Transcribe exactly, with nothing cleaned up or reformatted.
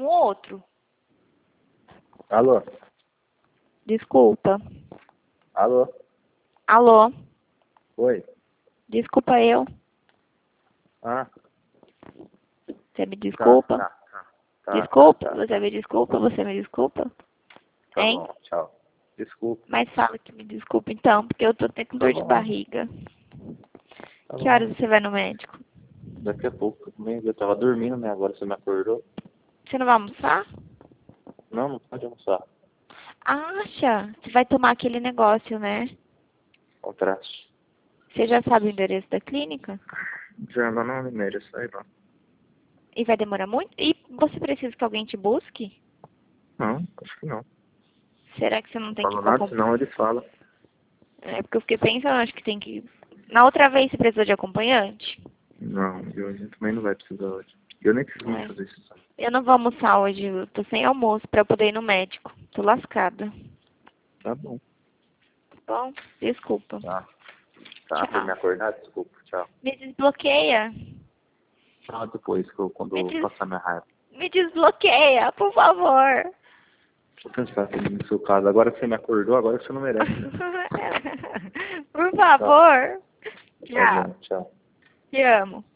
um outro. Alô? Desculpa. Alô? Alô? Oi? Desculpa eu. Ah, Você me tá, desculpa? tá, tá. Tá, Desculpa? tá, tá. Você me desculpa? Você me desculpa? Tá Hein? bom, tchau. Desculpa. Mas fala que me desculpa então, porque eu tô tendo com Tá dor de bom. barriga. Tá Que horas bom. você vai no médico? Daqui a pouco. Eu tava dormindo, né? Agora você me acordou. Você não vai almoçar? Não, não pode almoçar. Acha? Você vai tomar aquele negócio, né? Contraste. Você já sabe o endereço da clínica? Já não, não merece aí, não. E vai demorar muito? E você precisa que alguém te busque? Não, acho que não. Será que você não Não tem que ir falo com nada, acompanhante? senão eles falam. É porque eu fiquei pensando, acho que tem que... Na outra vez você precisou de acompanhante? Não, e hoje também não vai precisar hoje. Eu nem preciso É. fazer isso. Eu não vou almoçar hoje, eu tô sem almoço pra eu poder ir no médico. Tô lascada. Tá bom. Bom, desculpa. Tá. Tá, por Tchau. me acordar, desculpa. Tchau. Me desbloqueia. Tchau depois, que eu, quando Me, eu des... passar minha raiva. Me desbloqueia, por favor. Deixa eu pensar aqui no seu caso. Agora que você me acordou, agora você não merece, né? Por favor. Tá Tchau. bom, tchau. Te amo.